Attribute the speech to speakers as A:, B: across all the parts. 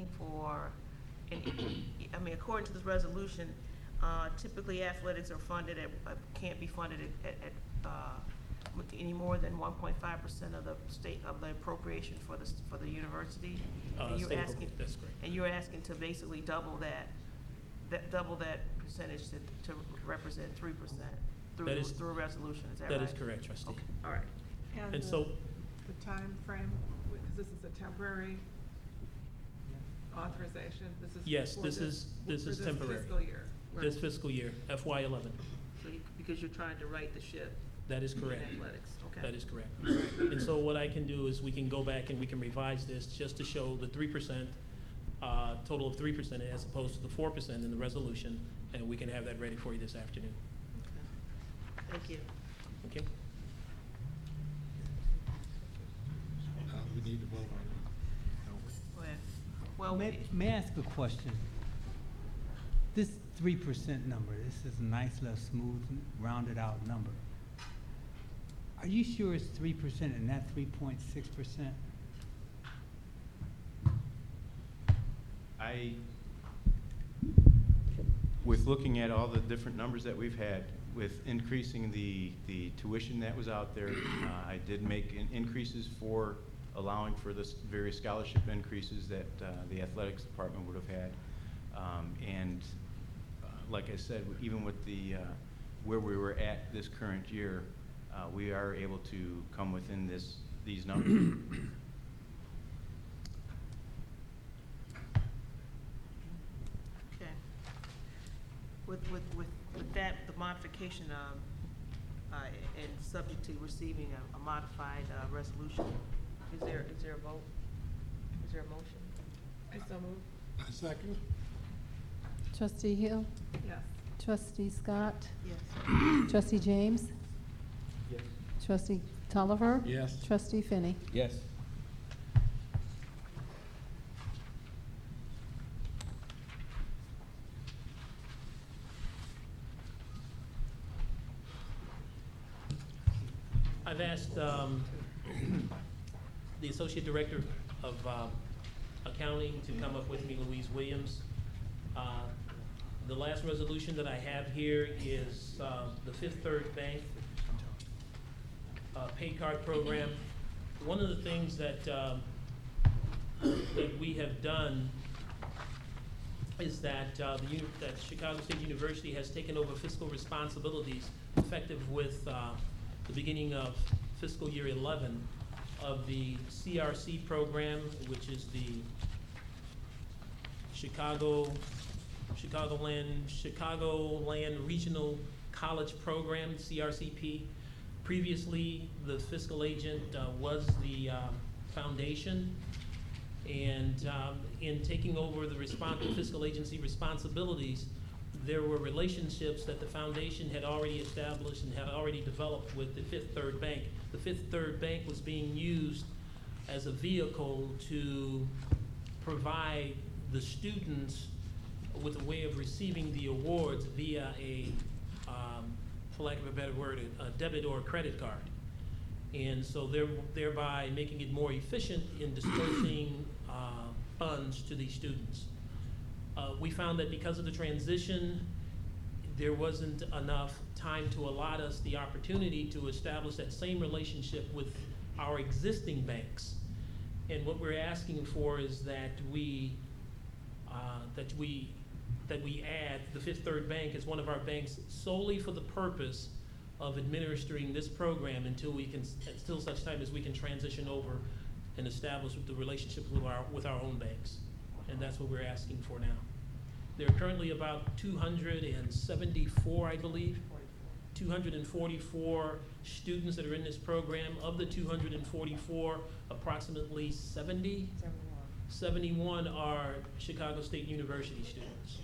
A: asking for, and, I mean, according to this resolution, typically athletics are funded can't be funded with any more than 1.5% of the of the appropriation for the university. And you're asking,
B: that's correct.
A: and you're asking to basically double that percentage to represent 3% through a resolution. Is that right?
B: That is correct, trustee.
A: Okay. All right.
B: And so,
C: the time frame, because this is a temporary authorization, this is.
B: yes,
C: for
B: this is temporary.
C: Fiscal year.
B: This fiscal year, FY11.
A: So because you're trying to right the ship.
B: That is correct.
A: In athletics. Okay.
B: That is correct. And so what I can do is we can go back and we can revise this just to show the 3%, total of 3% as opposed to the 4% in the resolution, and we can have that ready for you this afternoon.
A: Okay. Thank you.
B: Okay?
D: We need to vote on it.
A: Well,
E: May I ask a question? This 3% number, this is a nice little smooth, rounded out number. Are you sure it's 3% and not 3.6%?
F: With looking at all the different numbers that we've had, with increasing the tuition that was out there, I did make increases for allowing for the various scholarship increases that the athletics department would have had. Like I said, even with the where we were at this current year, we are able to come within these numbers.
A: okay. With that, the modification and subject to receiving a modified resolution, is there a vote? Is there a motion?
C: I so move.
D: I second.
G: Trustee Hill?
C: Yes.
G: Trustee Scott?
A: Yes.
G: Trustee James?
D: Yes.
G: Trustee Tolliver?
D: Yes.
G: Trustee Finney?
D: Yes.
B: I've asked the Associate Director of Accounting to come up with me, Louise Williams. The last resolution that I have here is the Fifth Third Bank pay card program. One of the things that that we have done is that that Chicago State University has taken over fiscal responsibilities effective with the beginning of fiscal year 11 of the CRC program, which is the Chicagoland Regional College Program, CRCP. Previously, the fiscal agent was the foundation, and in taking over the fiscal agency responsibilities, there were relationships that the foundation had already established and had already developed with the Fifth Third Bank. The Fifth Third Bank was being used as a vehicle to provide the students with a way of receiving the awards via a, for lack of a better word, a debit or a credit card. And so thereby making it more efficient in dispersing funds to these students. We found that because of the transition, there wasn't enough time to allot us the opportunity to establish that same relationship with our existing banks. And what we're asking for is that we add the Fifth Third Bank as one of our banks solely for the purpose of administering this program until such time as we can transition over and establish the relationship with our own banks. And that's what we're asking for now. There are currently about 274, I believe, 244 students that are in this program. Of the 244, approximately 71 are Chicago State University students.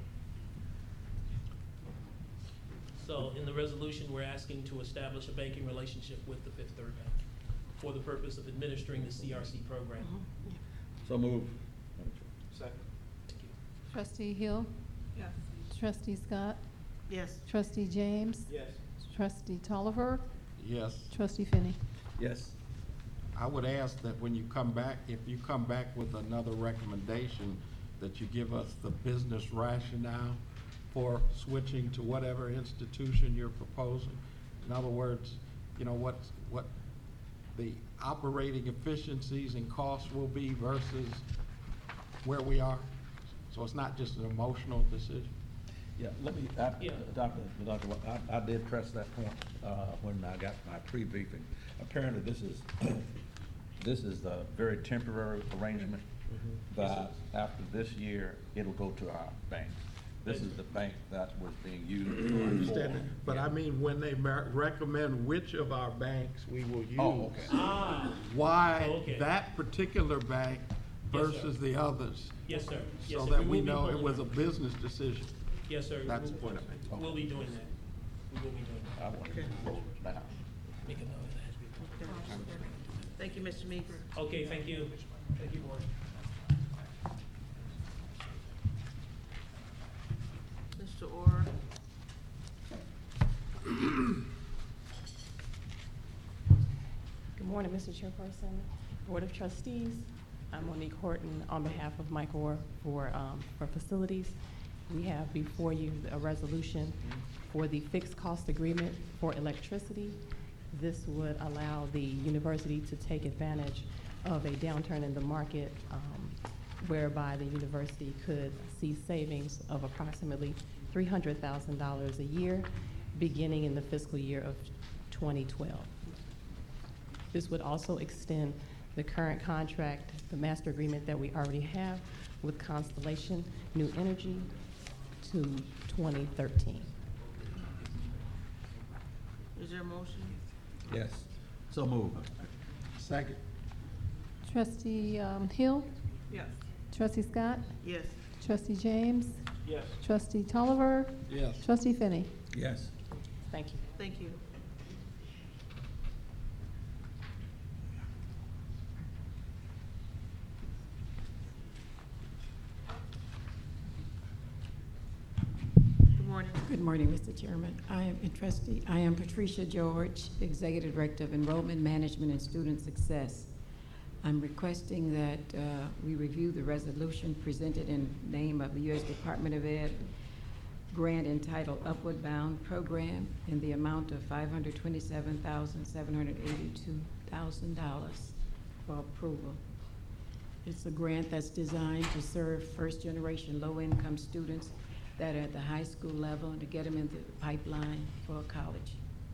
B: So in the resolution, we're asking to establish a banking relationship with the Fifth Third Bank for the purpose of administering the CRC program.
D: So move.
B: Second. Thank you.
G: Trustee Hill?
C: Yes.
G: Trustee Scott?
A: Yes.
G: Trustee James?
B: Yes.
G: Trustee Tolliver?
D: Yes.
G: Trustee Finney?
D: Yes.
H: I would ask that when you come back, if you come back with another recommendation, that you give us the business rationale for switching to whatever institution you're proposing. In other words, you know, what the operating efficiencies and costs will be versus where we are. So it's not just an emotional decision.
D: Yeah, let me,
B: Yeah.
D: Doctor, I did press that point, when I got my pre-briefing. Apparently, this is a very temporary arrangement, but after this year, it'll go to our bank. This is the bank that was being used.
H: I understand that, but I mean, when they recommend which of our banks we will use.
D: Oh, okay.
H: Why
B: Okay.
H: that particular bank
B: Yes, sir.
H: versus the others,
B: Yes, sir. Yes,
H: so
B: sir.
H: that
B: will
H: we
B: be
H: know it
B: pulling
H: was a
B: that.
H: business decision.
B: Yes, sir.
H: That's the
B: We'll-
H: point I made.
B: We'll be doing that. We will be doing that.
D: I want to
A: Okay.
D: now.
B: Make a note of that.
A: Thank you, Mr. Meeks.
B: Okay, thank you. Thank you, board.
A: Mr. Orr.
I: Good morning, Mr. Chairperson, Board of Trustees. I'm Monique Horton on behalf of Mike Orr for facilities. We have before you a resolution for the fixed cost agreement for electricity. This would allow the university to take advantage of a downturn in the market whereby the university could see savings of approximately $300,000 a year beginning in the fiscal year of 2012. This would also extend the current contract, the master agreement that we already have with Constellation New Energy to 2013.
A: Is there a motion?
D: Yes, so move.
H: Second.
G: Trustee Hill,
C: Yes.
G: Trustee Scott,
A: Yes.
G: Trustee James,
B: Yes.
G: Trustee Tolliver,
H: Yes.
G: Trustee Finney.
D: Yes.
I: Thank you.
A: Thank you. Good morning.
J: Good morning, Mr. Chairman. I am Patricia George, Executive Director of Enrollment Management and Student Success. I'm requesting that we review the resolution presented in name of the U.S. Department of Ed grant entitled Upward Bound Program in the amount of $527,782,000 for approval. It's a grant that's designed to serve first-generation low-income students that are at the high school level and to get them into the pipeline for college.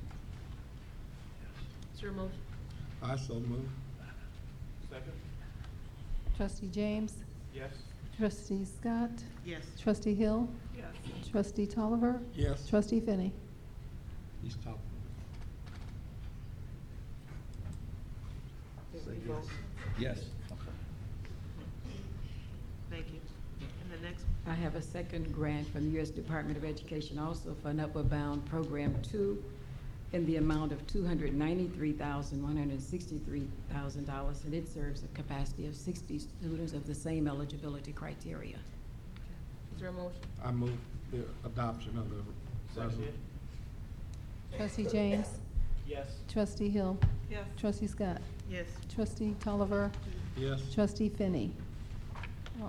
A: Is there a motion?
H: I so move.
B: Second?
G: Trustee James,
B: Yes.
G: Trustee Scott,
A: Yes.
G: Trustee Hill,
C: Yes.
G: Trustee Tolliver,
H: Yes.
G: Trustee Finney.
H: He's talking.
D: Yes.
A: Thank you. And the next,
J: I have a second grant from the U.S. Department of Education also for an Upward Bound Program 2 in the amount of $293,163,000, and it serves a capacity of 60 students of the same eligibility criteria.
A: is there a motion?
H: I move the adoption of the resolution.
G: Trustee James,
B: Yes.
G: Trustee Hill,
C: Yes.
G: Trustee Scott,
A: Yes.
G: Trustee Tolliver,
H: Yes.
G: Trustee Finney. Oh,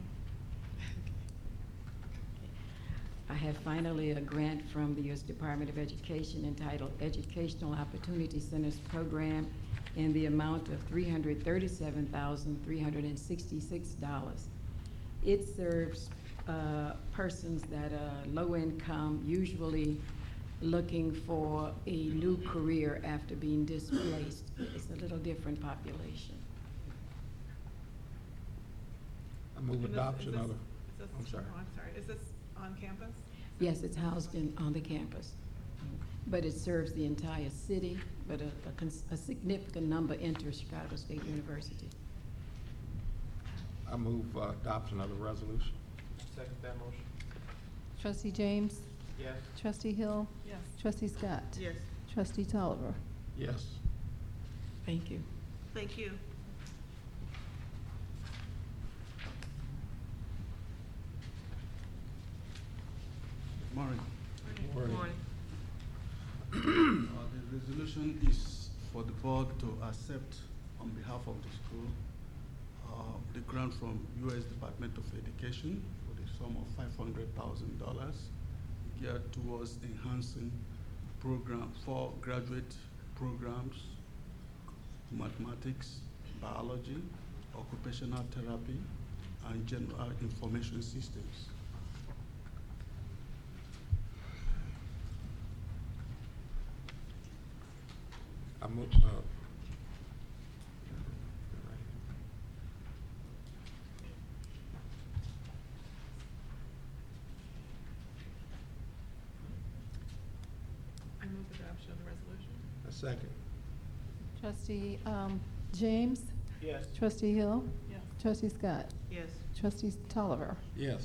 J: I have finally a grant from the U.S. Department of Education entitled Educational Opportunity Centers Program in the amount of $337,366. It serves persons that are low income, usually looking for a new career after being displaced. It's a little different population.
H: I move
C: And this-
H: adoption of the,
C: is this-
H: I'm sorry.
C: Oh, I'm sorry. Is this on campus?
J: Yes, it's housed on the campus, but it serves the entire city, but a significant number enter Chicago State University.
H: I move adoption of the resolution.
B: Second that motion?
G: Trustee James,
B: Yes.
G: Trustee Hill,
C: Yes.
G: Trustee Scott,
A: Yes.
G: Trustee Tolliver.
H: Yes.
J: Thank you.
A: Thank you.
K: Morning.
A: Good morning.
K: The resolution is for the board to accept on behalf of the school the grant from U.S. Department of Education for the sum of $500,000 geared towards enhancing program for graduate programs, mathematics, biology, occupational therapy, and general information systems.
H: I move,
C: I move adoption of the resolution.
H: a second.
G: Trustee James?
B: Yes.
G: Trustee Hill?
C: Yes.
G: Trustee Scott?
A: Yes.
G: Trustee Tolliver?
H: Yes.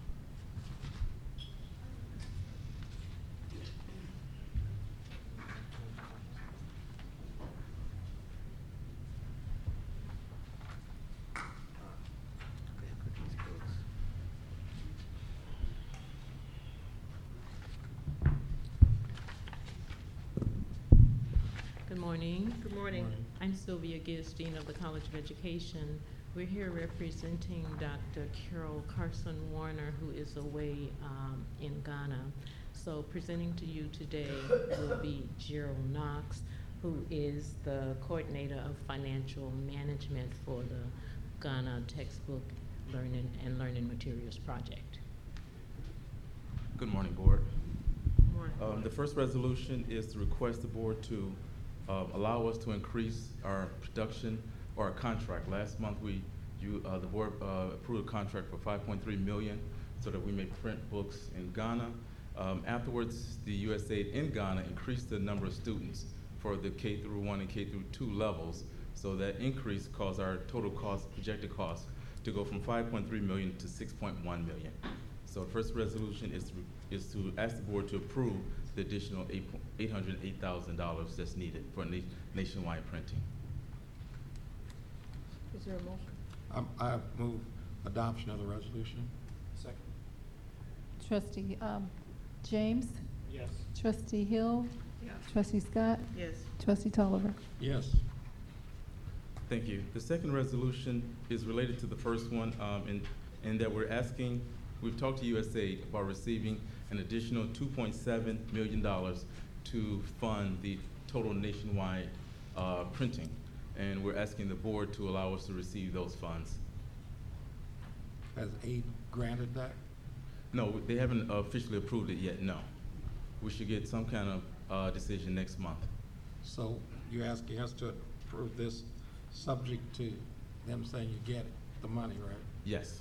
L: Good morning.
A: Good morning.
L: I'm Sylvia Gistein of the College of Education. We're here representing Dr. Carol Carson Warner, who is away in Ghana. So presenting to you today will be Gerald Knox, who is the coordinator of financial management for the Ghana Textbook Learning and Learning Materials Project.
M: Good morning, Board.
A: Good morning.
M: The first resolution is to request the Board to allow us to increase our production or our contract. Last month, the Board approved a contract for $5.3 million so that we may print books in Ghana. Afterwards, the USAID in Ghana increased the number of students for the K through 1 and K through 2 levels. So that increase caused our total cost, projected cost, to go from $5.3 million to $6.1 million. So the first resolution is to ask the Board to approve the additional $808,000 that's needed for nationwide printing.
A: Is there a motion?
H: I move adoption of the resolution.
B: Second.
G: Trustee James?
B: Yes.
G: Trustee Hill?
C: Yes.
G: Trustee Scott?
A: Yes.
G: Trustee Tolliver?
H: Yes.
M: Thank you. The second resolution is related to the first one, in that we've talked to USAID about receiving an additional $2.7 million to fund the total nationwide printing. And we're asking the Board to allow us to receive those funds.
H: Has aid granted that?
M: No, they haven't officially approved it yet, no. We should get some kind of decision next month.
H: So you're asking us to approve this subject to them saying you get it, the money, right?
M: Yes.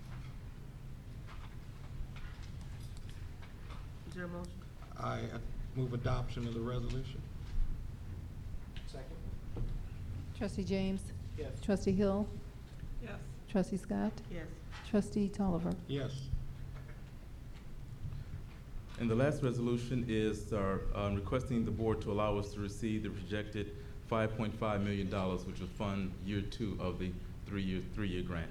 A: Is there a motion?
H: I move adoption of the resolution.
B: Second.
G: Trustee James?
B: Yes.
G: Trustee Hill?
C: Yes.
G: Trustee Scott?
A: Yes.
G: Trustee Tolliver?
H: Yes.
M: And the last resolution is requesting the Board to allow us to receive the projected $5.5 million, which will fund year 2 of the three-year grant.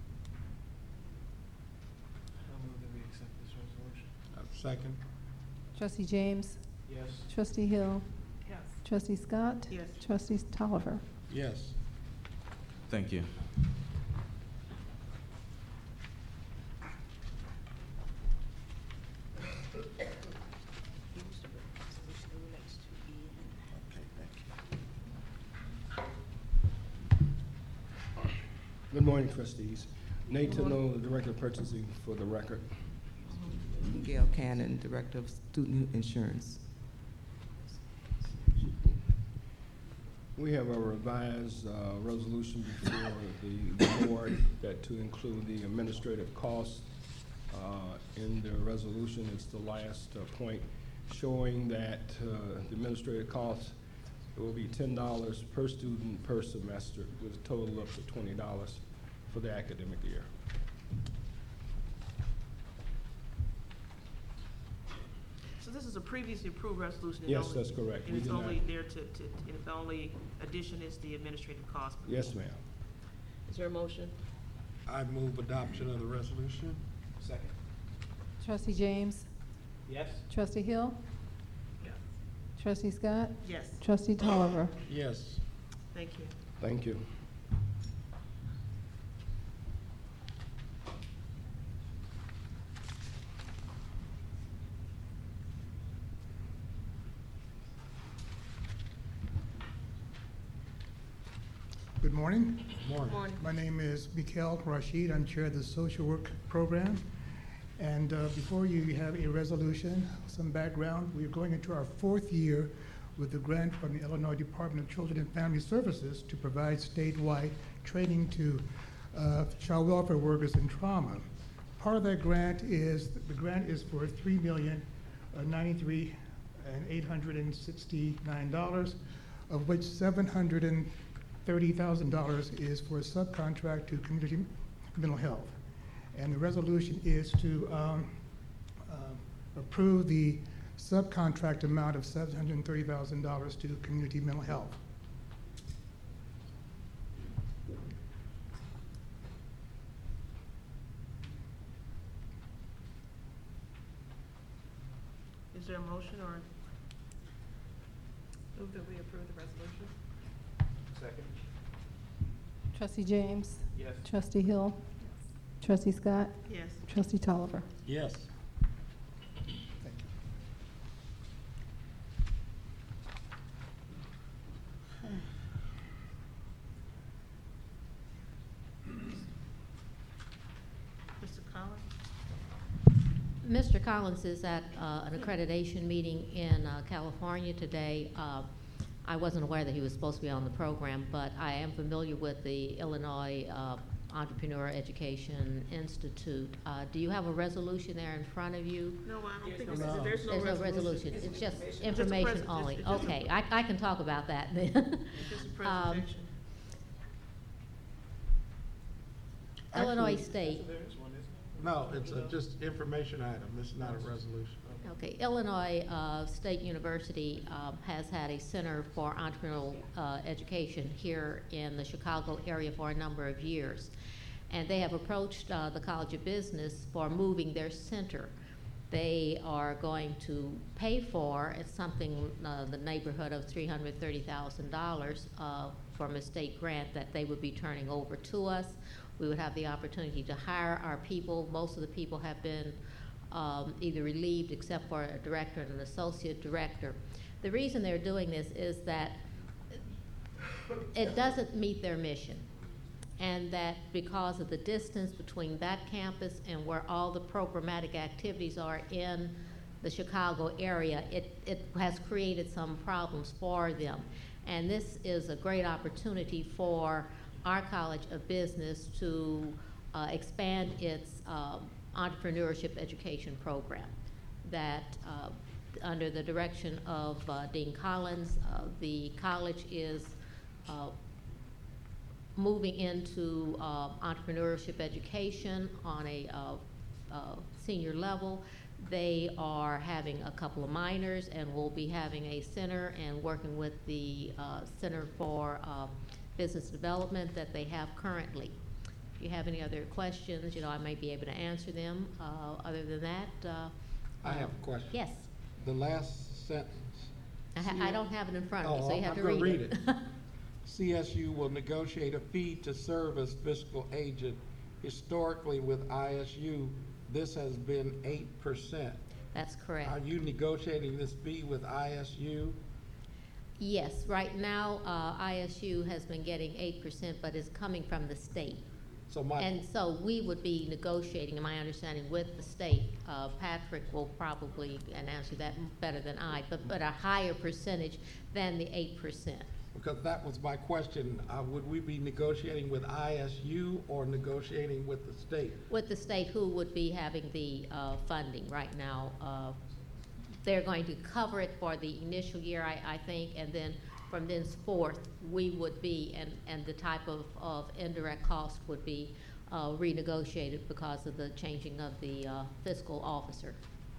B: I'll move that we accept this resolution.
H: Second.
G: Trustee James?
B: Yes.
G: Trustee Hill?
C: Yes.
G: Trustee Scott?
A: Yes.
G: Trustee Tolliver?
H: Yes.
M: Thank you.
N: Good morning, trustees. Nathan Noel, the Director of Purchasing for the record.
O: Gail Cannon, Director of Student Insurance.
N: We have a revised resolution before the board that to include the administrative costs in the resolution. It's the last point showing that the administrative costs will be $10 per student per semester with a total up to $20 for the academic year.
A: So this is a previously approved resolution? and
N: Yes,
A: only-
N: that's correct.
A: And
N: We
A: it's
N: did not-
A: only there and the only addition is the administrative cost?
N: Yes, ma'am.
A: Is there a motion?
H: I move adoption of the resolution.
B: Second.
G: Trustee James?
B: Yes.
G: Trustee Hill?
C: Yes.
G: Trustee Scott?
A: Yes.
G: Trustee Tolliver?
H: Yes.
A: Thank you.
N: Thank you.
P: Good morning.
A: Morning.
P: My name is Mikhail Rashid. I'm chair of the social work program. And before you have a resolution, some background, we're going into our 4th year with the grant from the Illinois Department of Children and Family Services to provide statewide training to child welfare workers in trauma. Part of that grant is, the grant is for $3,093,869, of which $730,000 is for a subcontract to community mental health. And the resolution is to approve the subcontract amount of $730,000 to community mental health.
A: Is there a motion or?
C: Move that we approve the resolution.
F: Second.
G: Trustee James?
F: Yes.
G: Trustee Hill? Trustee Scott?
A: Yes.
G: Trustee Tolliver?
H: Yes.
P: Thank you.
A: Mr. Collins?
L: Mr. Collins is at an accreditation meeting in California today. I wasn't aware that he was supposed to be on the program, but I am familiar with the Illinois Entrepreneur Education Institute. Do you have a resolution there in front of you?
A: No, I don't think
C: no.
A: there's no
L: There's no
A: resolution.
L: resolution. It's just
A: It's
L: information
A: just
L: only.
A: it's just a-
L: Okay, I can talk about that then.
A: It's just a presentation.
L: Illinois
H: Actually-
L: State.
H: No, it's just information item. It's not a resolution.
L: Okay, Illinois State University has had a Center for Entrepreneurial Education here in the Chicago area for a number of years. And they have approached the College of Business for moving their center. They are going to pay for, it's something the neighborhood of $330,000 from a state grant that they would be turning over to us. We would have the opportunity to hire our people. Most of the people have been either relieved except for a director and an associate director. The reason they're doing this is that it doesn't meet their mission, and that because of the distance between that campus and where all the programmatic activities are in the Chicago area, it has created some problems for them. And this is a great opportunity for our College of Business to expand its entrepreneurship education program that under the direction of Dean Collins, the college is moving into entrepreneurship education on a senior level. They are having a couple of minors and will be having a center and working with the Center for Business Development that they have currently. If you have any other questions, I may be able to answer them. Other than that,
H: I have a question.
L: yes.
H: The last sentence.
L: I don't have it in front of me, so you have to
H: I'm gonna
L: read it.
H: CSU will negotiate a fee to serve as fiscal agent. Historically with ISU, this has been 8%.
L: That's correct.
H: Are you negotiating this fee with ISU?
L: Yes, right now, ISU has been getting 8%, but it's coming from the state.
H: So
L: And so we would be negotiating, in my understanding, with the state. Patrick will probably answer that better than I, but a higher percentage than the 8%.
H: because that was my question. Would we be negotiating with ISU or negotiating with the state?
L: With the state, who would be having the funding right now. They're going to cover it for the initial year, I think, and then from thenceforth, we would be, and the type of indirect cost would be renegotiated because of the changing of the fiscal officer.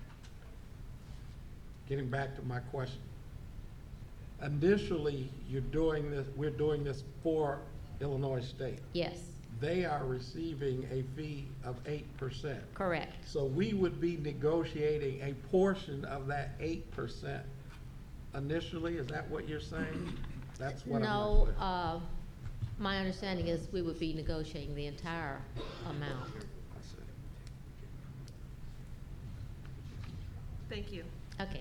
H: Getting back to my question. Initially, we're doing this for Illinois State.
L: Yes,
H: They are receiving a fee of 8%.
L: correct.
H: So we would be negotiating a portion of that 8% initially, is that what you're saying? That's what I'm not
L: No,
H: clear.
L: My understanding is we would be negotiating the entire amount.
A: Thank you.
L: Okay.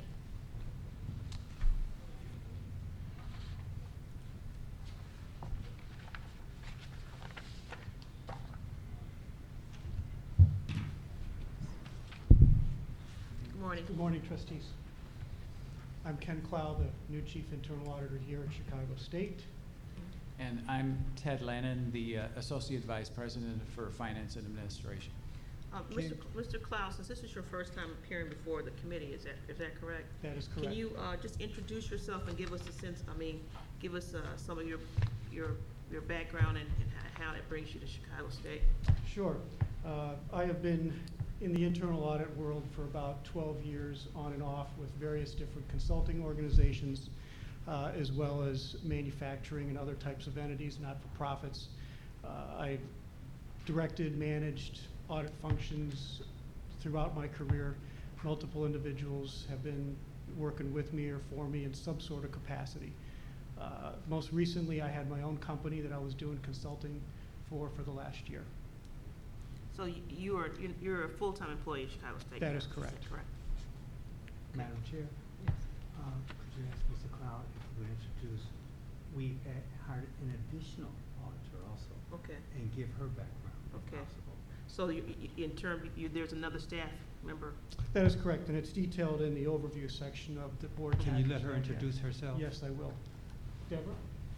A: Good morning.
Q: Good morning, trustees. I'm Ken Clow, the new chief internal auditor here at Chicago State.
R: And I'm Ted Lannon, the Associate Vice President for Finance and Administration.
A: Mr. Klaus, since this is your first time appearing before the committee, is that correct?
Q: That is correct.
A: Can you just introduce yourself and give us a sense, give us some of your background and how that brings you to Chicago State?
Q: Sure. I have been in the internal audit world for about 12 years on and off with various different consulting organizations, as well as manufacturing and other types of entities, not-for-profits. I've directed, managed audit functions throughout my career. Multiple individuals have been working with me or for me in some sort of capacity. Most recently, I had my own company that I was doing consulting for the last year.
A: So you're a full-time employee at Chicago State?
Q: That is correct.
A: Correct.
E: Madam Chair?
A: Yes.
E: Could you ask Mr. Cloud if we introduce, we hired an additional auditor also.
A: Okay.
E: And give her background if
A: Okay.
E: possible.
A: So there's another staff member?
Q: That is correct, and it's detailed in the overview section of the board.
E: Can you let
Q: package
E: her
Q: right here.
E: introduce herself?
Q: Yes, I will. Deborah?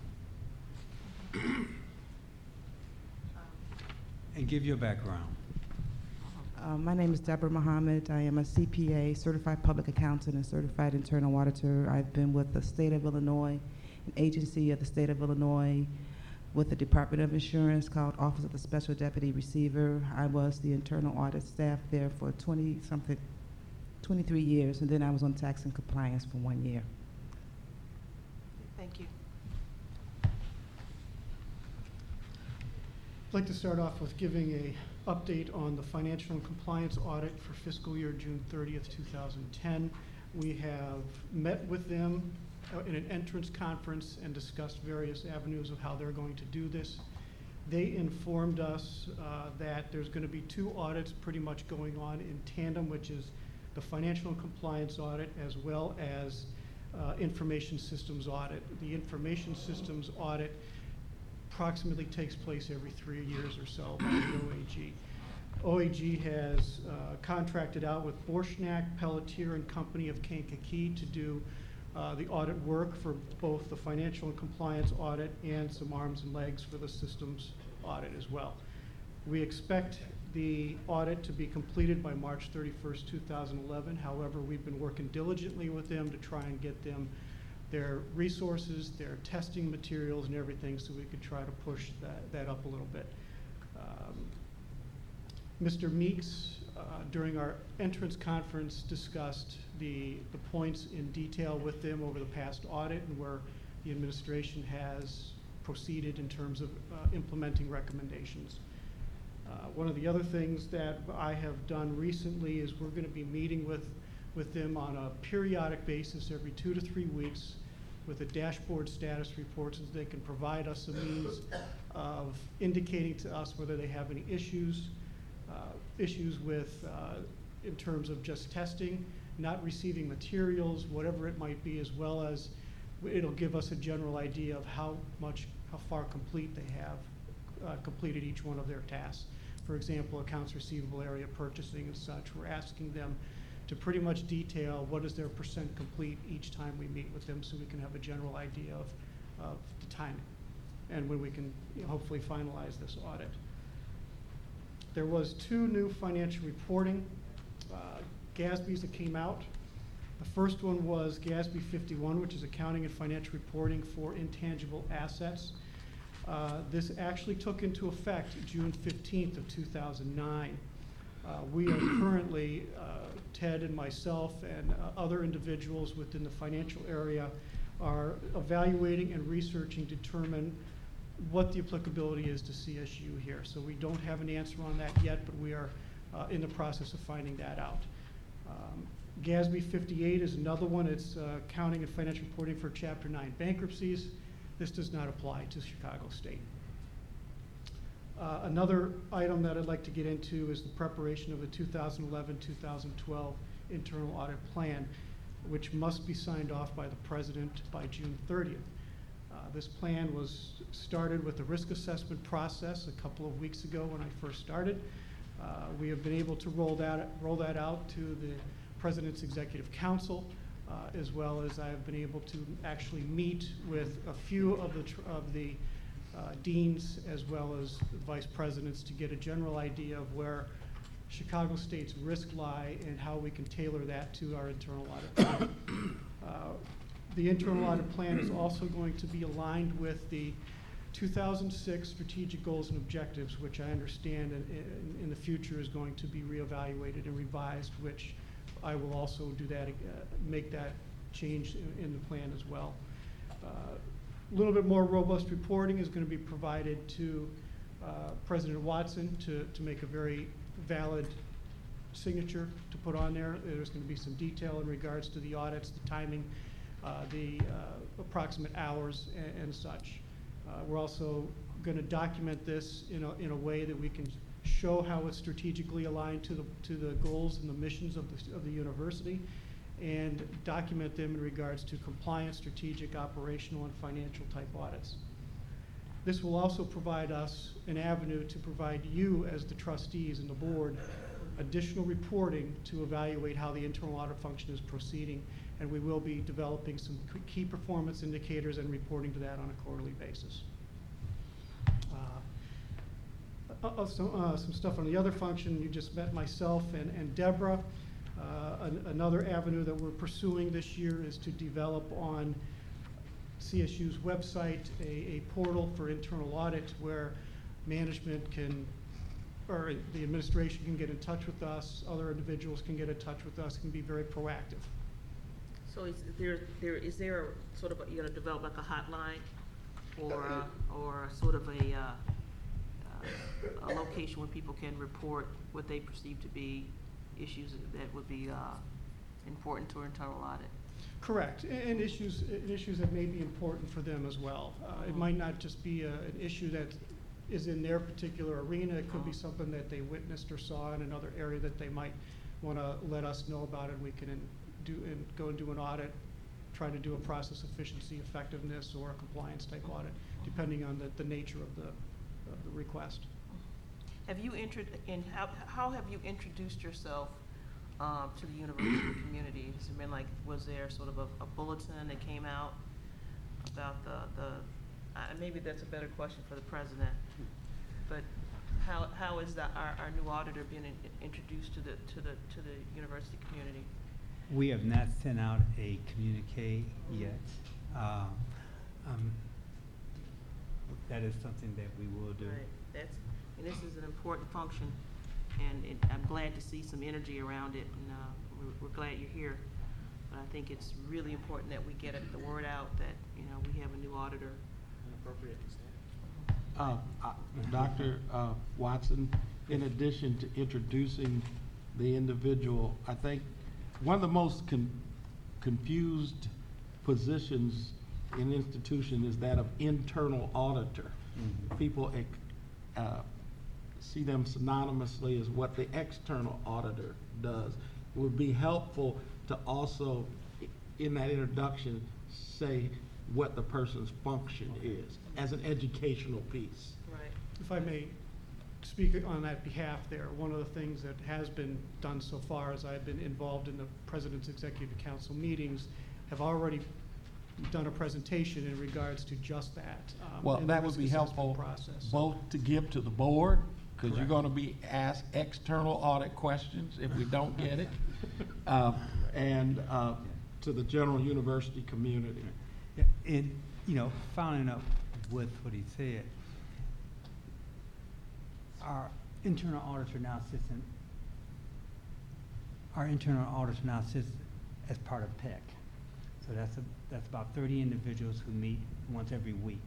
E: And give your background.
O: My name is Deborah Mohammed. I am a CPA, certified public accountant, and certified internal auditor. I've been with the state of Illinois, an agency of the state of Illinois, with the Department of Insurance called Office of the Special Deputy Receiver. I was the internal audit staff there for 23 years, and then I was on tax and compliance for 1 year.
A: Thank you.
Q: I'd like to start off with giving a update on the financial and compliance audit for fiscal year June 30th, 2010. We have met with them in an entrance conference and discussed various avenues of how they're going to do this. They informed us that there's going to be 2 audits pretty much going on in tandem, which is the financial and compliance audit as well as information systems audit. The information systems audit approximately takes place every 3 years or so by the OAG. OAG has contracted out with Borshnak, Pelletier and Company of Kankakee to do the audit work for both the financial and compliance audit and some arms and legs for the systems audit as well. We expect the audit to be completed by March 31st, 2011. However, we've been working diligently with them to try and get them their resources, their testing materials and everything so we could try to push that up a little bit. Mr. Meeks, during our entrance conference, discussed the points in detail with them over the past audit and where the administration has proceeded in terms of implementing recommendations. One of the other things that I have done recently is we're going to be meeting with them on a periodic basis every 2 to 3 weeks with a dashboard status report so that they can provide us a means of indicating to us whether they have any issues with, in terms of just testing, not receiving materials, whatever it might be, as well as it'll give us a general idea of how far complete they have completed each one of their tasks. For example, accounts receivable area purchasing and such, we're asking them to pretty much detail what is their percent complete each time we meet with them so we can have a general idea of the timing and when we can hopefully finalize this audit. There was 2 new financial reporting GASBs that came out. The first one was GASB 51, which is accounting and financial reporting for intangible assets. This actually took into effect June 15th of 2009. We are currently, Ted and myself and other individuals within the financial area are evaluating and researching to determine what the applicability is to CSU here. So we don't have an answer on that yet, but we are in the process of finding that out. GASB 58 is another one. It's accounting and financial reporting for Chapter 9 bankruptcies. This does not apply to Chicago State. Another item that I'd like to get into is the preparation of the 2011-2012 internal audit plan, which must be signed off by the president by June 30th. This plan was started with the risk assessment process a couple of weeks ago when I first started. We have been able to roll that out to the President's Executive Council, as well as I have been able to actually meet with a few of the deans as well as the vice presidents to get a general idea of where Chicago State's risks lie and how we can tailor that to our internal audit plan. The internal audit plan is also going to be aligned with the 2006 strategic goals and objectives, which I understand in the future is going to be reevaluated and revised, which I will also do that, make that change in the plan as well. A little bit more robust reporting is going to be provided to President Watson to make a very valid signature to put on there. There's going to be some detail in regards to the audits, the timing, the approximate hours and such. We're also going to document this in a way that we can show how it's strategically aligned to the goals and the missions of the university, and document them in regards to compliance, strategic, operational, and financial type audits. This will also provide us an avenue to provide you as the trustees and the board additional reporting to evaluate how the internal audit function is proceeding, and we will be developing some key performance indicators and reporting to that on a quarterly basis. Some stuff on the other function. You just met myself and Deborah. Another avenue that we're pursuing this year is to develop on CSU's website a portal for internal audit where management can, or the administration can get in touch with us, other individuals can get in touch with us, can be very proactive.
A: So is there sort of, you're gonna develop like a hotline or sort of a location where people can report what they perceive to be issues that would be important to internal audit?
Q: Correct, and issues that may be important for them as well. It might not just be an issue that is in their particular arena. It could be something that they witnessed or saw in another area that they might want to let us know about, and we can go and do an audit, try to do a process efficiency, effectiveness, or a compliance type audit, depending on the nature of the request.
A: Have you how have you introduced yourself to the university community? Has it been like, was there sort of a bulletin that came out about maybe that's a better question for the president, but how is our new auditor being introduced to the university community?
E: We have not sent out a communique yet. That is something that we will do.
A: Right. And this is an important function, and I'm glad to see some energy around it, and we're glad you're here. But I think it's really important that we get the word out that we have a new auditor.
H: Dr. Watson, in addition to introducing the individual, I think one of the most confused positions in the institution is that of internal auditor. Mm-hmm. People see them synonymously as what the external auditor does. It would be helpful to also, in that introduction, say what the person's function is as an educational piece.
A: Right.
Q: If I may speak on that behalf there, one of the things that has been done so far as I've been involved in the President's Executive Council meetings, have already done a presentation in regards to just that.
H: Well, that would be helpful both to give to the board, because you're going to be asked external audit questions if we don't get it, and to the general university community.
E: Yeah, and following up with what he said, our internal auditor now sits as part of PEC. So that's about 30 individuals who meet once every week,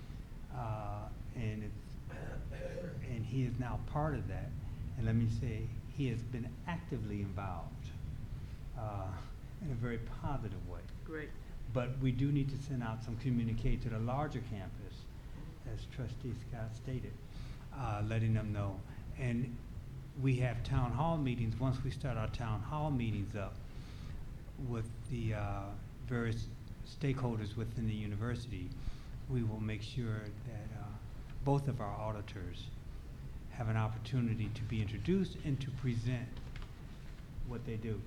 E: and he is now part of that. And let me say, he has been actively involved in a very positive way.
A: Great.
E: But we do need to send out some communique to the larger campus, as Trustee Scott stated. letting them know. And we have town hall meetings. Once we start our town hall meetings up with the various stakeholders within the university, we will make sure that both of our auditors have an opportunity to be introduced and to present what they do.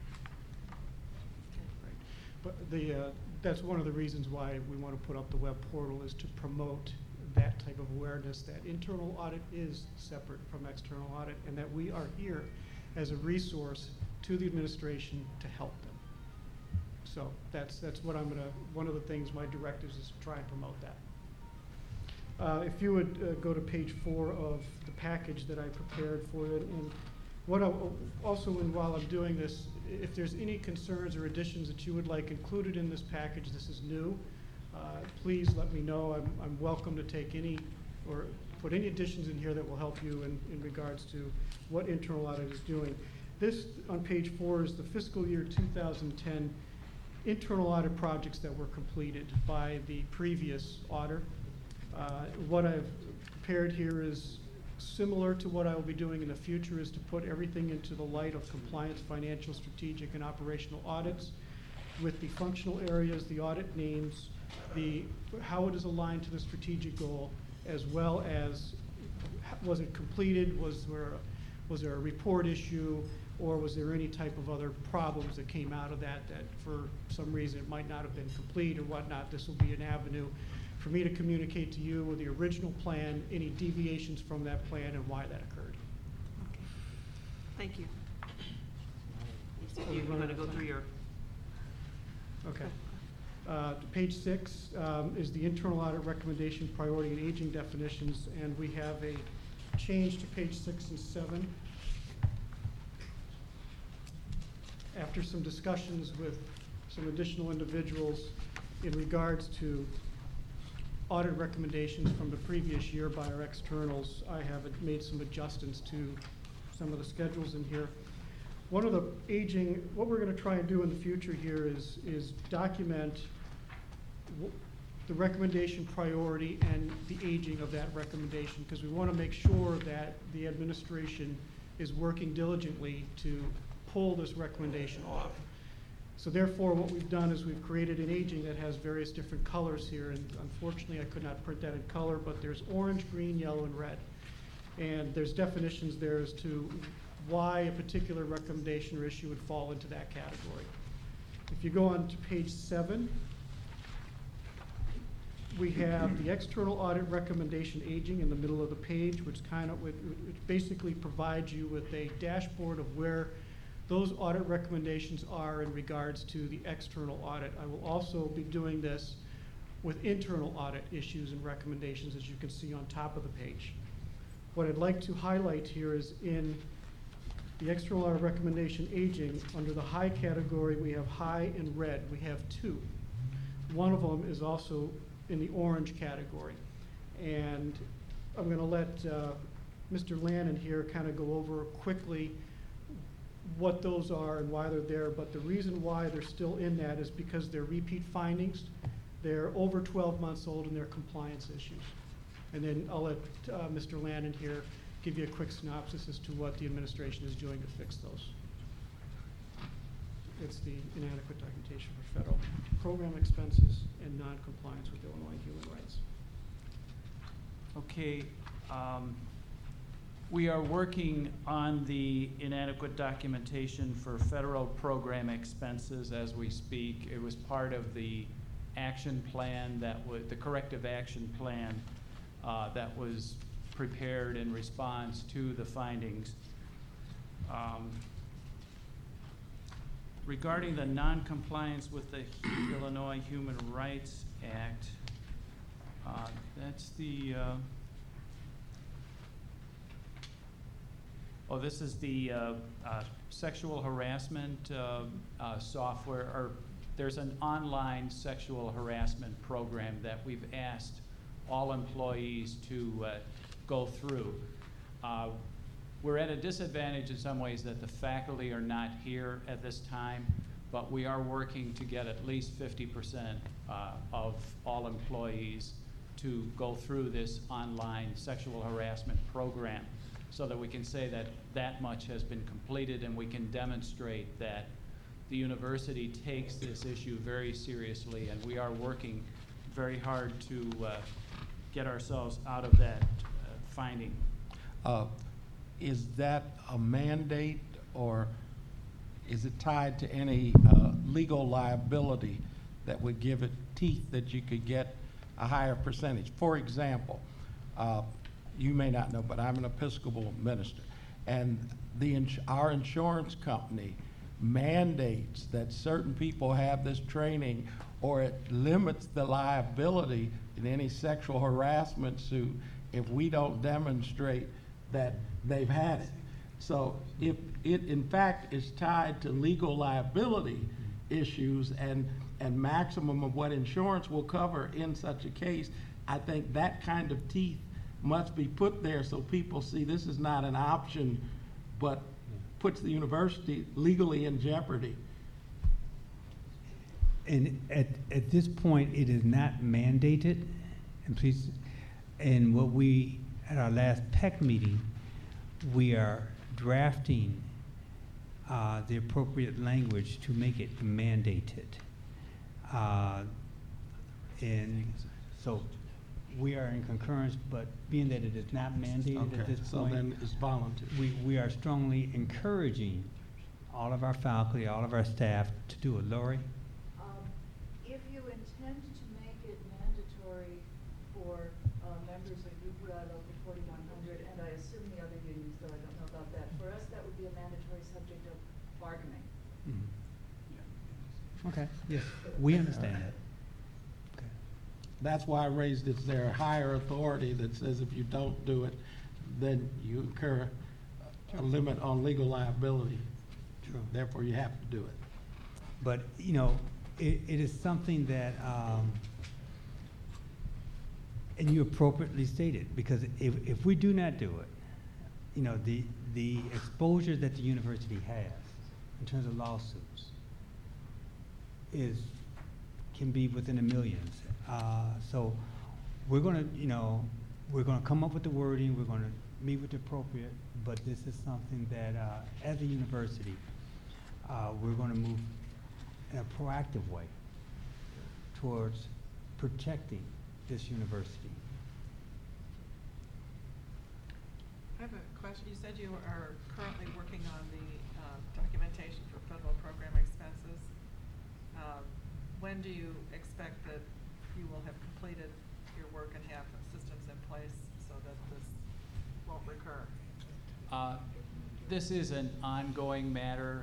Q: But that's one of the reasons why we want to put up the web portal, is to promote that type of awareness, that internal audit is separate from external audit, and that we are here as a resource to the administration to help them. So that's what one of the things my directives is to try and promote that. If you would go to page 4 of the package that I prepared for you, and what while I'm doing this, if there's any concerns or additions that you would like included in this package, this is new, please let me know. I'm welcome to take any or put any additions in here that will help you in regards to what internal audit is doing. This on page 4 is the fiscal year 2010 internal audit projects that were completed by the previous auditor. What I've prepared here is similar to what I will be doing in the future, is to put everything into the light of compliance, financial, strategic, and operational audits with the functional areas, the audit names, how it is aligned to the strategic goal, as well as was it completed, was there a report issue, or was there any type of other problems that came out of that for some reason it might not have been complete or whatnot. This will be an avenue for me to communicate to you with the original plan, any deviations from that plan, and why that occurred.
A: Okay. Thank you. You're going to go through your...
Q: Okay. Page 6 is the internal audit recommendation, priority, and aging definitions, and we have a change to page 6 and 7. After some discussions with some additional individuals in regards to audit recommendations from the previous year by our externals, I have made some adjustments to some of the schedules in here. One of the what we're going to try and do in the future here is document the recommendation priority and the aging of that recommendation, because we want to make sure that the administration is working diligently to pull this recommendation off. So therefore, what we've done is we've created an aging that has various different colors here, and unfortunately I could not print that in color, but there's orange, green, yellow, and red. And there's definitions there as to why a particular recommendation or issue would fall into that category. If you go on to page 7, we have the external audit recommendation aging in the middle of the page, which basically provides you with a dashboard of where those audit recommendations are in regards to the external audit. I will also be doing this with internal audit issues and recommendations, as you can see on top of the page. What I'd like to highlight here is in the external audit recommendation aging, under the high category, we have high and red. We have 2. One of them is also in the orange category. And I'm going to let Mr. Lannon here kind of go over quickly what those are and why they're there. But the reason why they're still in that is because they're repeat findings. They're over 12 months old, and they're compliance issues. And then I'll let Mr. Lannon here give you a quick synopsis as to what the administration is doing to fix those. It's the inadequate documentation for federal program expenses and non-compliance with Illinois human rights.
R: Okay. We are working on the inadequate documentation for federal program expenses as we speak. It was part of the action plan the corrective action plan that was prepared in response to the findings. Regarding the non-compliance with the Illinois Human Rights Act, that's the this is the sexual harassment software, or there's an online sexual harassment program that we've asked all employees to go through. We're at a disadvantage in some ways that the faculty are not here at this time, but we are working to get at least 50% of all employees to go through this online sexual harassment program so that we can say that that much has been completed and we can demonstrate that the university takes this issue very seriously, and we are working very hard to get ourselves out of that finding.
H: Is that a mandate, or is it tied to any legal liability that would give it teeth that you could get a higher percentage? For example, you may not know, but I'm an Episcopal minister, and our insurance company mandates that certain people have this training, or it limits the liability in any sexual harassment suit if we don't demonstrate that they've had it. So if it in fact is tied to legal liability issues and maximum of what insurance will cover in such a case, I think that kind of teeth must be put there so people see this is not an option, but puts the university legally in jeopardy.
E: And at this point, it is not mandated, and please, and what we, at our last PEC meeting, we are drafting the appropriate language to make it mandated. And so we are in concurrence, but being that it is not mandated at this
H: so
E: point,
H: then it's voluntary.
E: we are strongly encouraging all of our faculty, all of our staff to do it. Lori?
S: If you intend to make it mandatory for members of UPRI Local 4100, and I assume the other unions, though I don't know about that, for us that would be a mandatory subject of bargaining.
E: Okay, yes, we understand that.
H: That's why I raised it. There a higher authority that says if you don't do it, then you incur a limit on legal liability.
E: True.
H: Therefore, you have to do it.
E: But, you know, it is something that, and you appropriately stated, because if we do not do it, you know, the exposure that the university has in terms of lawsuits can be within the millions. So we're gonna, you know, we're gonna come up with the wording, we're gonna meet with the appropriate, but this is something that, as a university, we're gonna move in a proactive way towards protecting this university.
C: I have a question. You said you are currently working on the documentation for federal program expenses. When do you expect that you will have completed your work and have systems in place so that this won't recur?
R: This is an ongoing matter.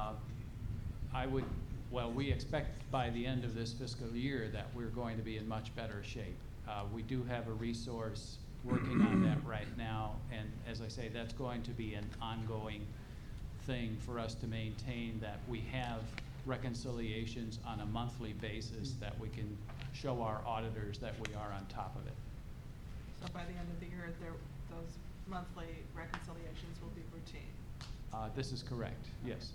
R: We expect by the end of this fiscal year that we're going to be in much better shape. We do have a resource working on that right now, and as I say, that's going to be an ongoing thing for us to maintain that we have reconciliations on a monthly basis, that we can show our auditors that we are on top of it.
C: So by the end of the year, those monthly reconciliations will be routine?
R: This is correct, yes.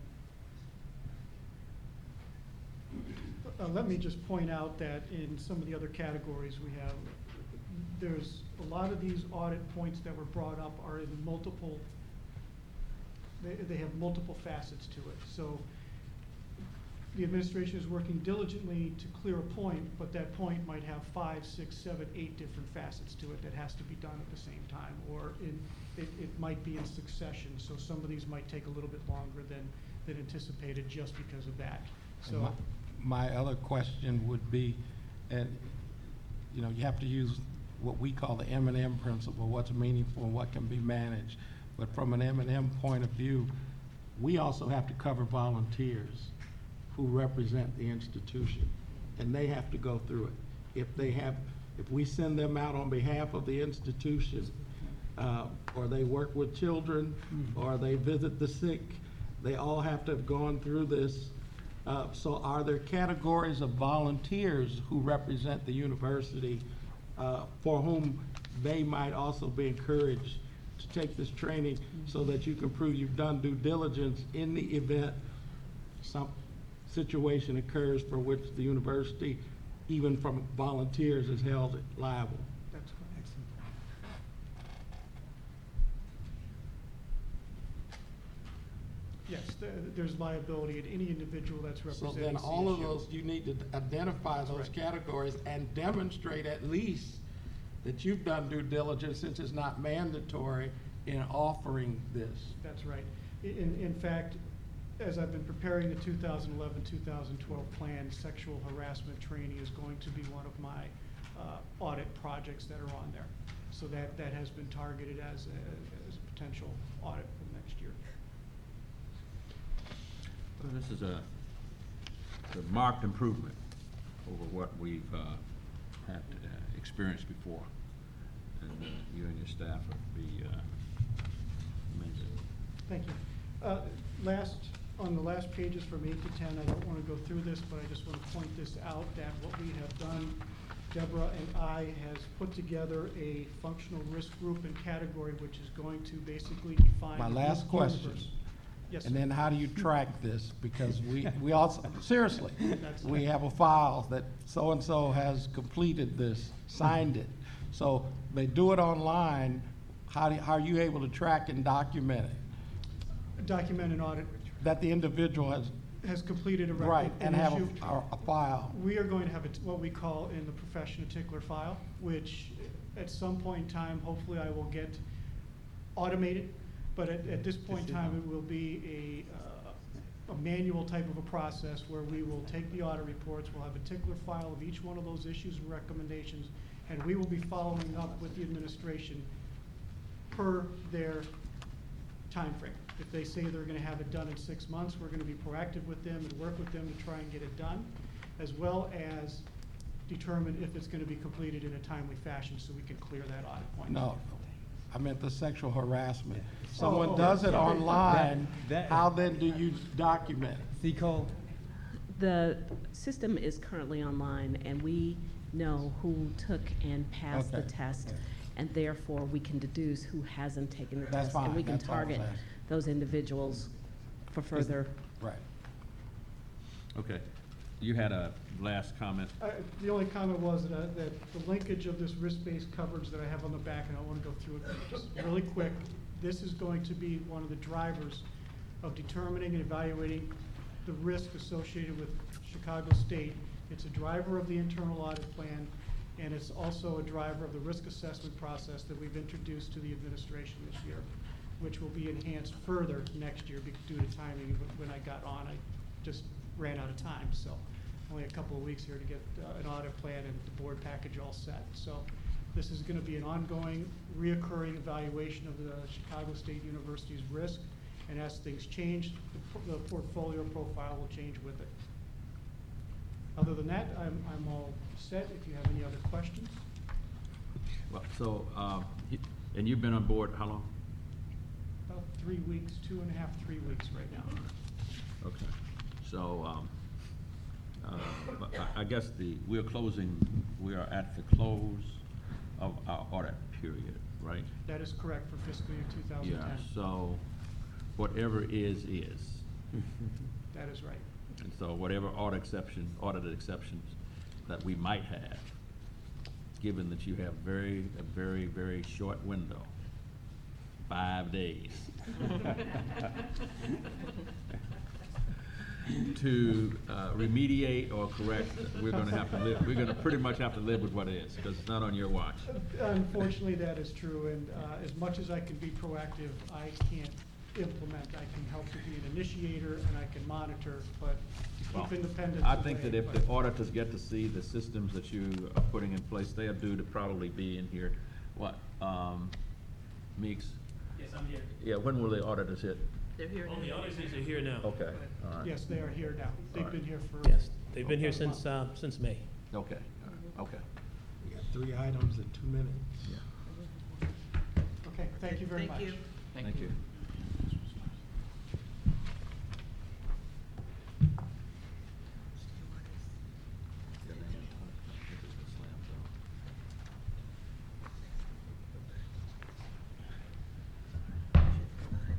Q: Let me just point out that in some of the other categories we have, there's a lot of these audit points that were brought up are in multiple, they have multiple facets to it. So the administration is working diligently to clear a point, but that point might have 5, 6, 7, 8 different facets to it that has to be done at the same time, or it might be in succession. So some of these might take a little bit longer than anticipated just because of that. So
H: my other question would be, and you know, you have to use what we call the M&M principle, what's meaningful and what can be managed. But from an M&M point of view, we also have to cover volunteers who represent the institution, and they have to go through it. If we send them out on behalf of the institution, or they work with children, or they visit the sick, they all have to have gone through this. So are there categories of volunteers who represent the university for whom they might also be encouraged to take this training so that you can prove you've done due diligence in the event some situation occurs for which the university even from volunteers, is held liable.
Q: That's correct. Yes, there's liability in any individual that's
H: So
Q: representing
H: then all of
Q: CSU.
H: those, you need to identify those
Q: right.
H: categories and demonstrate at least that you've done due diligence, since it's not mandatory, in offering this.
Q: That's right. In fact, as I've been preparing the 2011-2012 plan, sexual harassment training is going to be one of my audit projects that are on there. So that has been targeted as a potential audit for next year.
D: Well, this is a marked improvement over what we've had experienced before. And you and your staff would be amazing.
Q: Thank you. On the last pages from 8 to 10, I don't want to go through this, but I just want to point this out, that what we have done, Deborah and I, has put together a functional risk group and category, which is going to basically define.
H: My
Q: the
H: last
Q: risk
H: question.
Q: universe. Yes,
H: And
Q: sir.
H: then how do you track this? Because we also, seriously,
Q: That's-
H: we have a file that so-and-so has completed this, signed it. So they do it online, how are you able to track and document it?
Q: Document and audit
H: That the individual
Q: has completed a record.
H: right, and have
Q: issue.
H: a file.
Q: We are going to have what we call in the profession a tickler file, which at some point in time, hopefully I will get automated. But at this point in time, it will be a manual type of a process where we will take the audit reports, we'll have a tickler file of each one of those issues and recommendations, and we will be following up with the administration per their timeframe. If they say they're gonna have it done in 6 months, we're gonna be proactive with them and work with them to try and get it done, as well as determine if it's gonna be completed in a timely fashion so we can clear that audit point.
H: No, I meant the sexual harassment.
Q: Oh,
H: Someone does it online,
E: that-
H: how then do you document it?
E: See, Cole?
T: The system is currently online, and we know who took and passed the
H: Okay.
T: test, and therefore we can deduce who hasn't taken the
H: That's
T: test.
H: fine.
T: And we can
H: That's all I was
T: target
H: asking.
T: those individuals for further.
H: Right.
D: Okay. You had a last comment.
Q: The only comment was that the linkage of this risk-based coverage that I have on the back, and I want to go through it just really quick. This is going to be one of the drivers of determining and evaluating the risk associated with Chicago State. It's a driver of the internal audit plan, and it's also a driver of the risk assessment process that we've introduced to the administration this year, which will be enhanced further next year due to timing. When I got on, I just ran out of time, so only a couple of weeks here to get an audit plan and the board package all set. So this is gonna be an ongoing, reoccurring evaluation of the Chicago State University's risk, and as things change, the portfolio profile will change with it. Other than that, I'm all set. If you have any other questions.
D: Well, so, and you've been on board how long?
Q: About 3 weeks, 2.5, 3 weeks right now.
D: Okay. So, but I guess we are at the close of our audit period, right?
Q: That is correct for fiscal year 2010.
D: Yeah, so whatever is.
Q: That is right.
D: And so whatever audited exceptions that we might have, given that you have a very, very short window, 5 days, to remediate or correct, we're gonna pretty much have to live with what is, because it's not on your watch.
Q: Unfortunately, that is true, and as much as I can be proactive, I can't implement. I can help to be an initiator, and I can monitor, but to keep independence.
D: I think
Q: away,
D: that if
Q: but-
D: the auditors get to see the systems that you are putting in place, they are due to probably be in here. What, Meeks?
B: Yes, I'm here.
D: Yeah, when will the auditors hit?
A: They're here
B: All the
A: now.
B: auditors are here now.
D: Okay, all right.
Q: Yes, they are here now. They've
D: All
Q: been
D: right.
Q: here for.
B: Yes, they've been here
Q: about a month.
B: since May.
D: Okay, all right, okay.
H: We got 3 items in 2 minutes.
Q: Okay, thank you very much.
A: Thank you.
D: Thank you.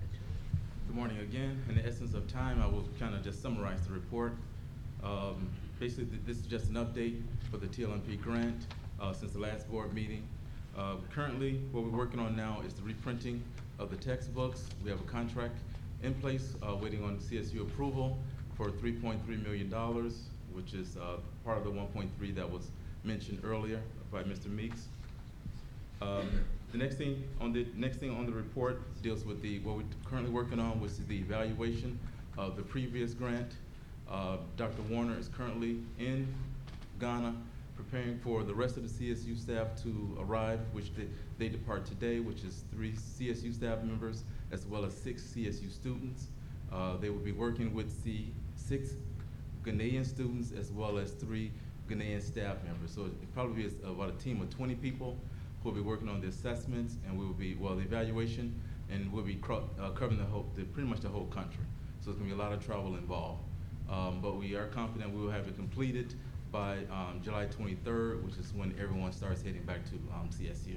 M: Good morning again. In the essence of time, I will kind of just summarize the report. Basically, this is just an update for the TLMP grant since the last board meeting. Currently, what we're working on now is the reprinting of the textbooks. We have a contract in place, waiting on CSU approval for $3.3 million, which is part of the 1.3 that was mentioned earlier by Mr. Meeks. The next thing on the report deals with what we're currently working on, which is the evaluation of the previous grant. Dr. Warner is currently in Ghana preparing for the rest of the CSU staff to arrive, which they depart today, which is 3 CSU staff members as well as 6 CSU students. They will be working with 6 Ghanaian students as well as 3 Ghanaian staff members. So it probably is about a team of 20 people who will be working on the assessments, and we will be, the evaluation, and we'll be covering pretty much the whole country. So it's gonna be a lot of travel involved. But we are confident we will have it completed by July 23rd, which is when everyone starts heading back to CSU.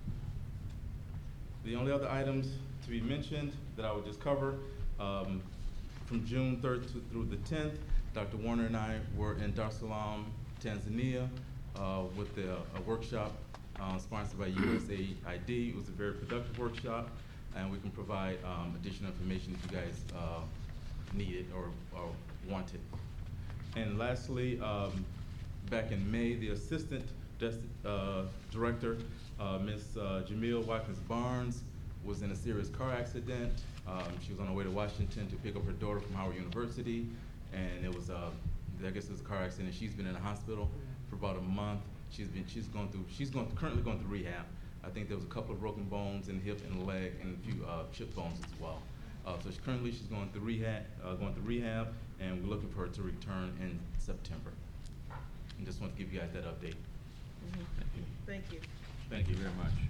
M: The only other items to be mentioned that I would just cover, from June 3rd through the 10th, Dr. Warner and I were in Dar es Salaam, Tanzania, with a workshop sponsored by USAID. It was a very productive workshop, and we can provide additional information if you guys need it or want it. And lastly, back in May, the assistant director, Ms. Jamil Watkins Barnes, was in a serious car accident. She was on her way to Washington to pick up her daughter from Howard University, and it was, I guess it was a car accident. She's been in the hospital for about a month. She's currently going through rehab. I think there was a couple of broken bones in the hip and the leg, and a few chipped bones as well. So currently she's going through rehab, and we're looking for her to return in September. And just want to give you guys that update. Thank you.
A: Thank you.
M: Thank you very much.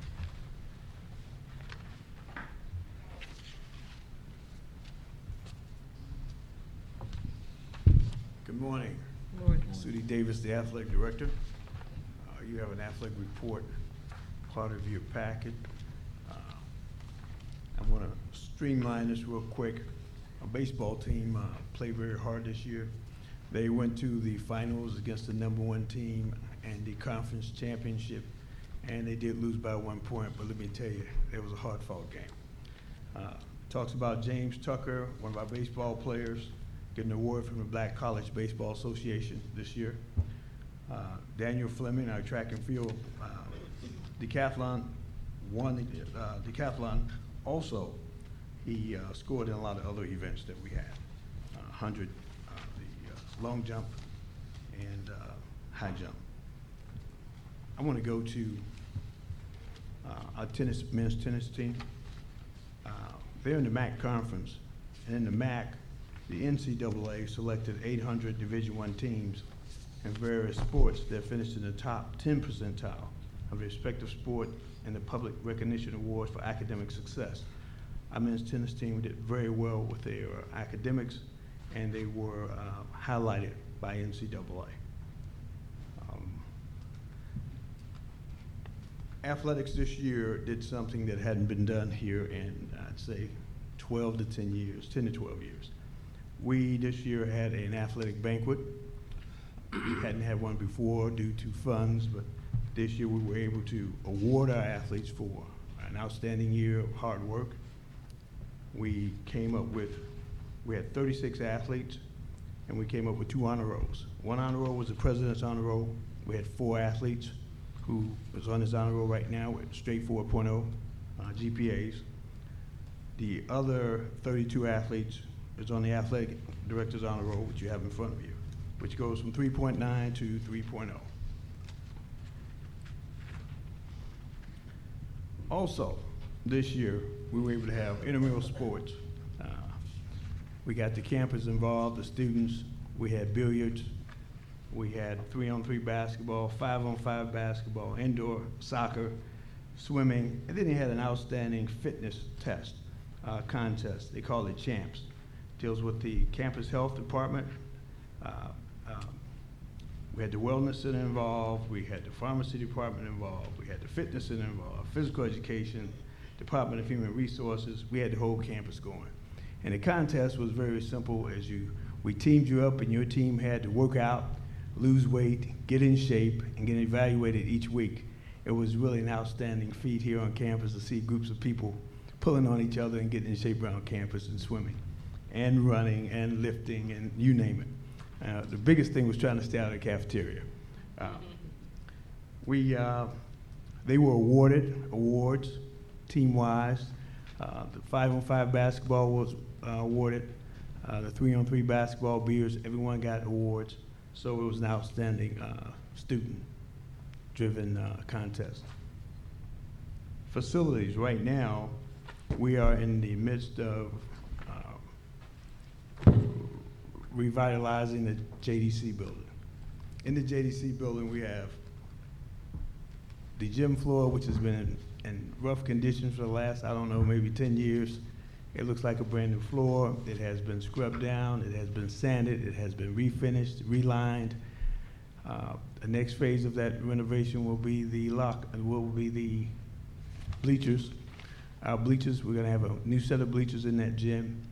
U: Good morning.
A: Good morning.
U: Sudie Davis, the athletic director. You have an athletic report, part of your packet. I want to streamline this real quick. Our baseball team played very hard this year. They went to the finals against the #1 team and the conference championship, and they did lose by 1 point, but let me tell you, it was a hard-fought game. Talks about James Tucker, one of our baseball players, getting an award from the Black College Baseball Association this year. Daniel Fleming, our track and field decathlon, won the decathlon. Also, he scored in a lot of other events that we had, 100, the long jump, and high jump. I want to go to our men's tennis team. They're in the MAC conference, and in the MAC, the NCAA selected 800 Division I teams in various sports that finished in the top 10 percentile of their respective sport and the public recognition awards for academic success. Our men's tennis team did very well with their academics, and they were highlighted by NCAA. Athletics this year did something that hadn't been done here in, I'd say, 10 to 12 years. We this year had an athletic banquet. We hadn't had one before due to funds, but this year we were able to award our athletes for an outstanding year of hard work. We had 36 athletes, and we came up with 2 honor rolls. One honor roll was the President's honor roll. We had 4 athletes who is on his honor roll right now with straight 4.0 GPAs. The other 32 athletes is on the athletic director's honor roll, which you have in front of you, which goes from 3.9 to 3.0. Also, this year, we were able to have intramural sports. We got the campus involved, the students. We had billiards. We had 3-on-3 basketball, 5-on-5 basketball, indoor soccer, swimming, and then they had an outstanding fitness test contest. They call it CHAMPS. Deals with the campus health department. We had the wellness center involved. We had the pharmacy department involved. We had the fitness center involved, physical education, Department of Human Resources. We had the whole campus going. And the contest was very simple. As you We teamed you up, and your team had to work out, lose weight, get in shape, and get evaluated each week. It was really an outstanding feat here on campus to see groups of people pulling on each other and getting in shape around campus and swimming and running and lifting and you name it. The biggest thing was trying to stay out of the cafeteria. They were awarded awards team-wise. The 5-on-5 basketball was awarded. The 3-on-3 basketball beers, everyone got awards. So it was an outstanding student-driven contest. Facilities, right now, we are in the midst of revitalizing the JDC building. In the JDC building, we have the gym floor, which has been in rough conditions for the last, I don't know, maybe 10 years. It looks like a brand new floor. It has been scrubbed down. It has been sanded. It has been refinished, relined. The next phase of that renovation will be the bleachers. Our bleachers, we're gonna have a new set of bleachers in that gym.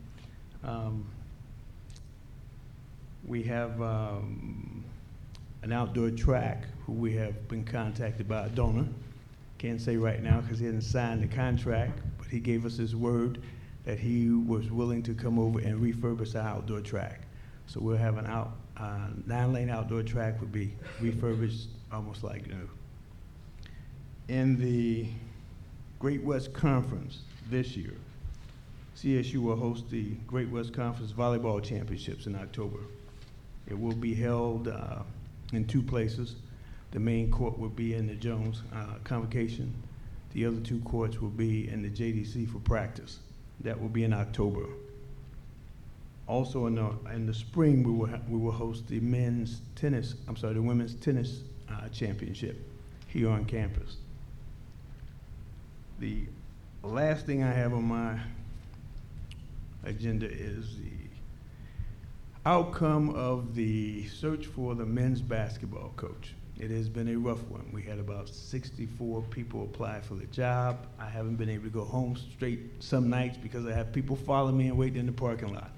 U: We have an outdoor track who we have been contacted by a donor. Can't say right now because he hasn't signed the contract, but he gave us his word that he was willing to come over and refurbish our outdoor track. So we'll have an 9-lane outdoor track would be refurbished almost like new. In the Great West Conference this year, CSU will host the Great West Conference Volleyball Championships in October. It will be held in 2 places. The main court will be in the Jones Convocation. The other 2 courts will be in the JDC for practice. That will be in October. Also in the spring, we will host the women's tennis championship here on campus. The last thing I have on my agenda is the outcome of the search for the men's basketball coach. It has been a rough one. We had about 64 people apply for the job. I haven't been able to go home straight some nights because I have people following me and waiting in the parking lot.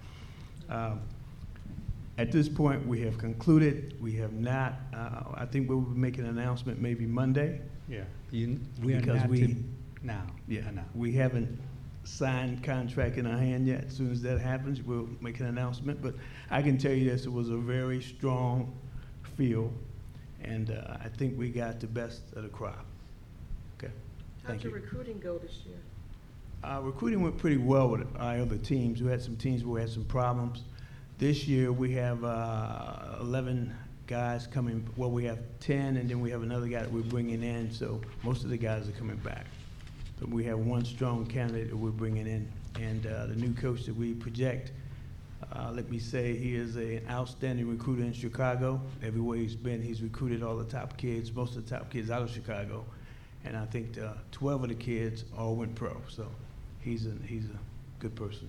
U: At this point, we have concluded. We have not, I think we'll be making an announcement maybe Monday.
E: Yeah. We are not now.
U: Yeah, we haven't signed contract in our hand yet. As soon as that happens, we'll make an announcement. But I can tell you this, it was a very strong field, and I think we got the best of the crop. Okay, thank you.
A: How'd your recruiting go this year?
U: Recruiting went pretty well with our other teams. We had some teams where we had some problems. This year we have 11 guys coming, well, we have 10, and then we have another guy that we're bringing in, so most of the guys are coming back. But we have one strong candidate that we're bringing in, and the new coach that we project, let me say, he is an outstanding recruiter in Chicago. Everywhere he's been, he's recruited all the top kids, most of the top kids out of Chicago, and I think 12 of the kids all went pro, so he's a good person.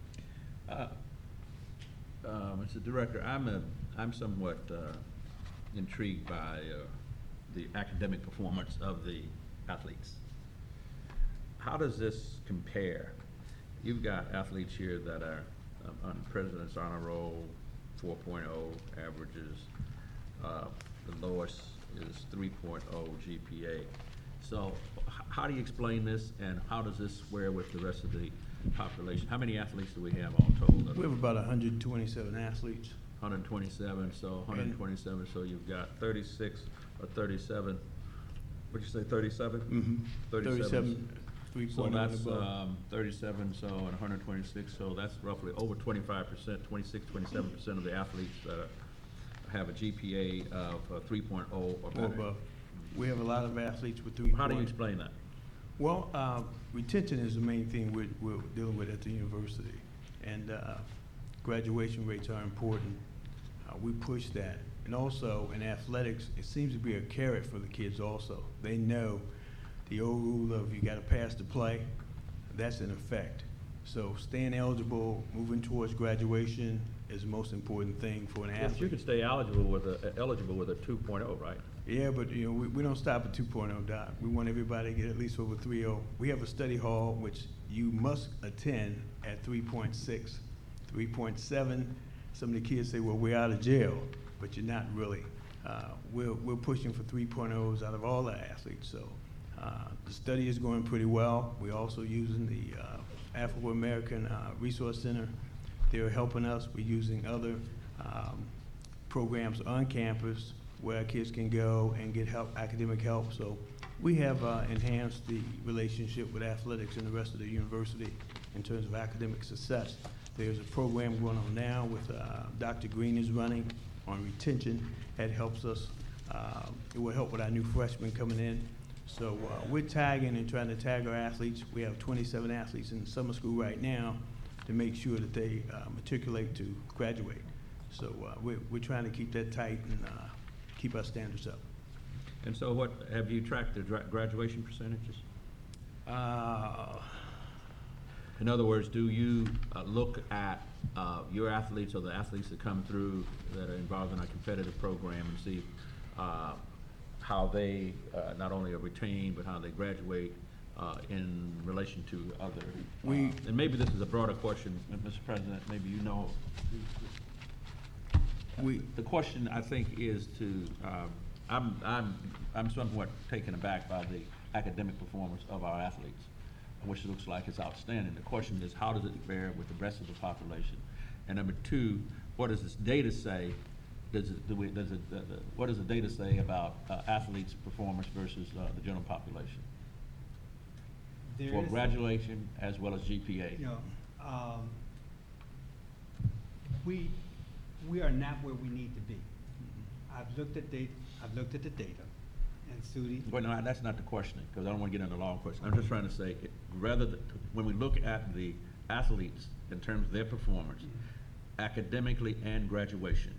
D: Mr. Director, I'm somewhat intrigued by the academic performance of the athletes. How does this compare? You've got athletes here that are on President's Honor Roll, 4.0 averages. The lowest is 3.0 GPA. So how do you explain this, and how does this square with the rest of the population? How many athletes do we have all told?
U: We have about 127 athletes.
D: 127, so 127, so you've got 36 or 37. What'd you say, 37?
U: Mm-hmm.
D: 37.
U: 3.0
D: So that's
U: and above.
D: 37, so and 126, so that's roughly over 25%, 26, 27% of the athletes that have a GPA of 3.0 or better.
U: Or above. We have a lot of athletes with 3.0.
D: How do you explain that?
U: Well, retention is the main thing we're dealing with at the university, and graduation rates are important. We push that. And also, in athletics, it seems to be a carrot for the kids also. They know the old rule of you got to pass to play, that's in effect. So staying eligible, moving towards graduation is the most important thing for an athlete.
D: Yes, you can stay eligible with a 2.0, right?
U: Yeah, but you know, we don't stop at 2.0, Doc. We want everybody to get at least over 3.0. We have a study hall which you must attend at 3.6, 3.7, some of the kids say, well, we're out of jail, but you're not really. We're pushing for 3.0s out of all the athletes. So the study is going pretty well. We're also using the African American Resource Center. They're helping us. We're using other programs on campus where kids can go and get help, academic help. So we have enhanced the relationship with athletics and the rest of the university in terms of academic success. There's a program going on now with Dr. Green is running on retention. That helps us. It will help with our new freshmen coming in. So we're tagging and trying to tag our athletes. We have 27 athletes in summer school right now to make sure that they matriculate to graduate. So we're trying to keep that tight and keep our standards up.
D: And so what, have you tracked the graduation percentages? In other words, do you look at your athletes or the athletes that come through that are involved in our competitive program and see how they not only are retained, but how they graduate in relation to other? And maybe this is a broader question, Mr. President, maybe you know. The question, I think, is to, I'm somewhat taken aback by the academic performance of our athletes, which looks like it's outstanding. The question is, how does it fare with the rest of the population? And number two, what does this data say? What does the data say about athletes' performance versus the general population? For graduation as well as GPA.
E: You know, we are not where we need to be. I've looked at the data, and Sudi.
D: But no, that's not the question, because I don't want to get into a long question. I'm just trying to say, when we look at the athletes in terms of their performance, academically and graduation,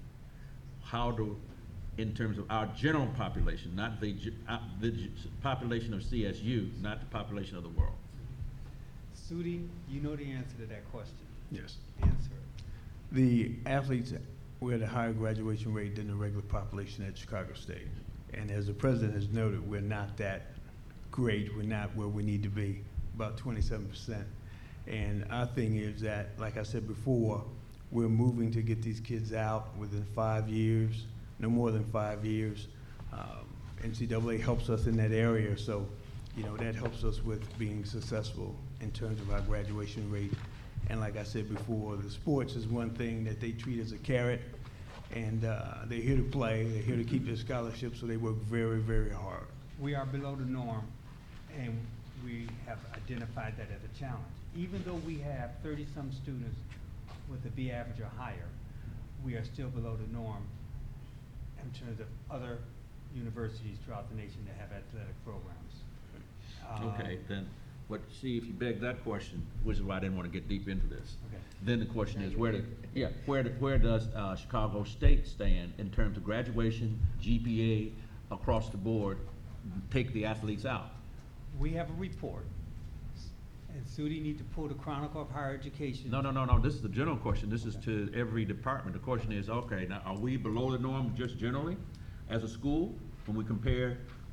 D: in terms of our general population, not the population of CSU, not the population of the world.
E: Sudi, you know the answer to that question.
U: Yes.
E: Answer it.
U: The athletes were at a higher graduation rate than the regular population at Chicago State. And as the president has noted, we're not that great. We're not where we need to be, about 27%. And our thing is that, like I said before, we're moving to get these kids out within 5 years, no more than 5 years. NCAA helps us in that area, so that helps us with being successful in terms of our graduation rate. And like I said before, the sports is one thing that they treat as a carrot, and they're here to play, they're here to keep their scholarship, so they work very, very hard.
E: We are below the norm, and we have identified that as a challenge. Even though we have 30-some students with a B average or higher, we are still below the norm in terms of other universities throughout the nation that have athletic programs.
D: Okay, then, see, if you beg that question, which is why I didn't want to get deep into this.
E: Okay.
D: Then the question is, where does Chicago State stand in terms of graduation, GPA, across the board, take the athletes out?
E: We have a report, and Sudi need to pull the Chronicle of Higher Education.
D: No, this is the general question. This is to every department. The question is, okay, now, are we below the norm just generally as a school when we compare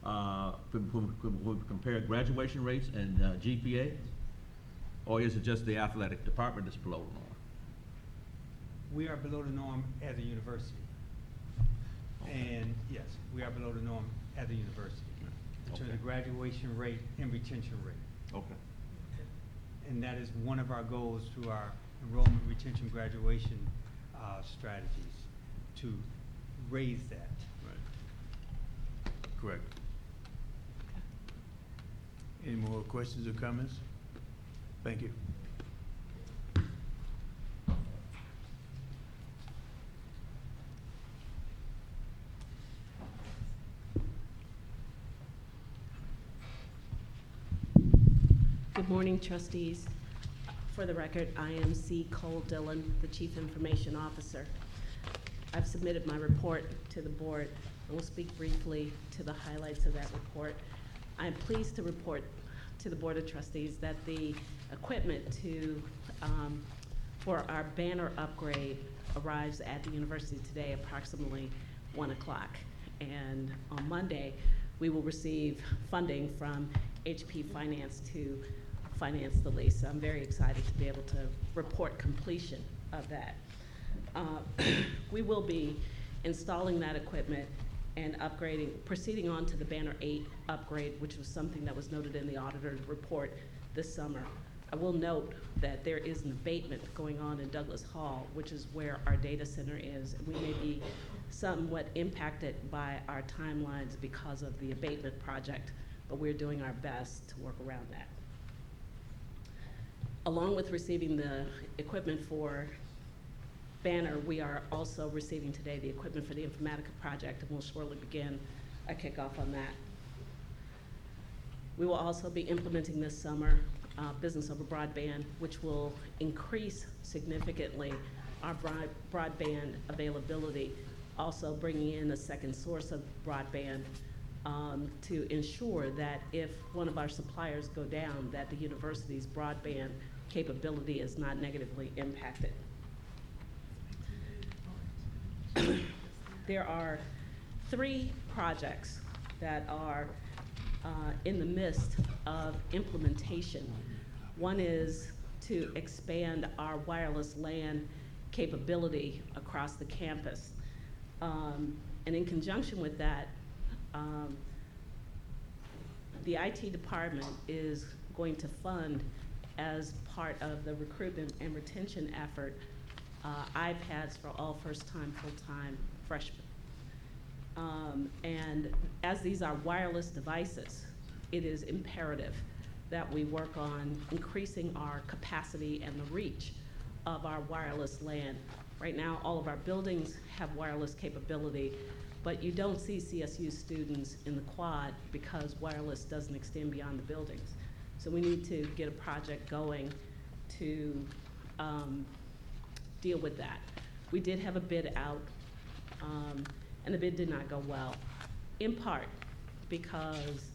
D: graduation rates and GPA? Or is it just the athletic department that's below the norm?
E: We are below the norm as a university. Okay. And yes, we are below the norm as a university in terms of graduation rate and retention rate.
D: Okay.
E: And that is one of our goals through our enrollment, retention, graduation strategies to raise that.
U: Right. Correct. Any more questions or comments? Thank you.
T: Good morning, trustees. For the record, I am C. Cole Dillon, the Chief Information Officer. I've submitted my report to the board. I will speak briefly to the highlights of that report. I'm pleased to report to the Board of Trustees that the equipment for our banner upgrade arrives at the university today approximately 1 o'clock. And on Monday, we will receive funding from HP Finance to finance the lease. So I'm very excited to be able to report completion of that. We will be installing that equipment and upgrading, proceeding on to the Banner 8 upgrade, which was something that was noted in the auditor's report this summer. I will note that there is an abatement going on in Douglas Hall, which is where our data center is. We may be somewhat impacted by our timelines because of the abatement project, but we're doing our best to work around that. Along with receiving the equipment for Banner, we are also receiving today the equipment for the Informatica project, and we'll shortly begin a kickoff on that. We will also be implementing this summer Business over Broadband, which will increase significantly our broadband availability, also bringing in a second source of broadband to ensure that if one of our suppliers go down, that the university's broadband capability is not negatively impacted. There are 3 projects that are in the midst of implementation. One is to expand our wireless LAN capability across the campus. And in conjunction with that, the IT department is going to fund, as part of the recruitment and retention effort, iPads for all first-time, full-time freshmen. And as these are wireless devices, it is imperative that we work on increasing our capacity and the reach of our wireless LAN. Right now, all of our buildings have wireless capability, but you don't see CSU students in the quad because wireless doesn't extend beyond the buildings. So we need to get a project going to deal with that. We did have a bid out, and the bid did not go well, in part because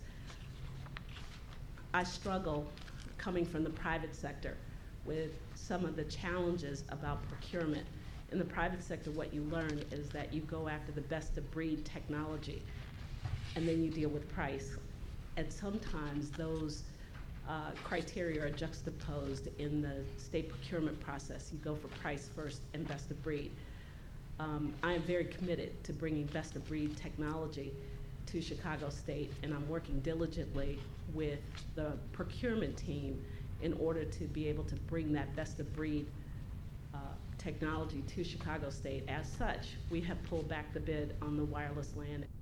T: I struggle coming from the private sector with some of the challenges about procurement. In the private sector, what you learn is that you go after the best of breed technology, and then you deal with price. And sometimes those criteria are juxtaposed in the state procurement process. You go for price first and best of breed. I am very committed to bringing best of breed technology to Chicago State, and I'm working diligently with the procurement team in order to be able to bring that best of breed technology to Chicago State. As such, we have pulled back the bid on the wireless LAN